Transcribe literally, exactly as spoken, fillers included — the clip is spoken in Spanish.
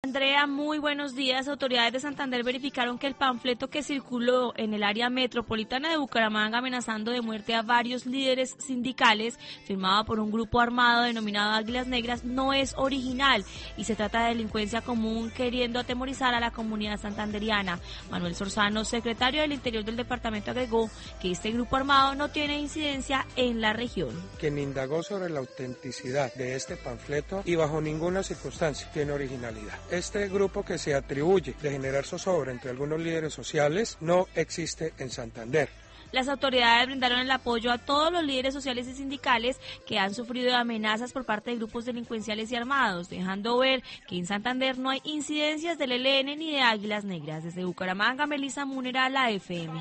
Andrea, muy buenos días. Autoridades de Santander verificaron que el panfleto que circuló en el área metropolitana de Bucaramanga amenazando de muerte a varios líderes sindicales, firmado por un grupo armado denominado Águilas Negras, no es original y se trata de delincuencia común queriendo atemorizar a la comunidad santanderiana. Manuel Sorzano, secretario del Interior del departamento, agregó que este grupo armado no tiene incidencia en la región. Quien indagó sobre la autenticidad de este panfleto y bajo ninguna circunstancia tiene originalidad. Este grupo que se atribuye de generar zozobra entre algunos líderes sociales no existe en Santander. Las autoridades brindaron el apoyo a todos los líderes sociales y sindicales que han sufrido amenazas por parte de grupos delincuenciales y armados, dejando ver que en Santander no hay incidencias del E L N ni de Águilas Negras. Desde Bucaramanga, Melissa Múnera, la F M.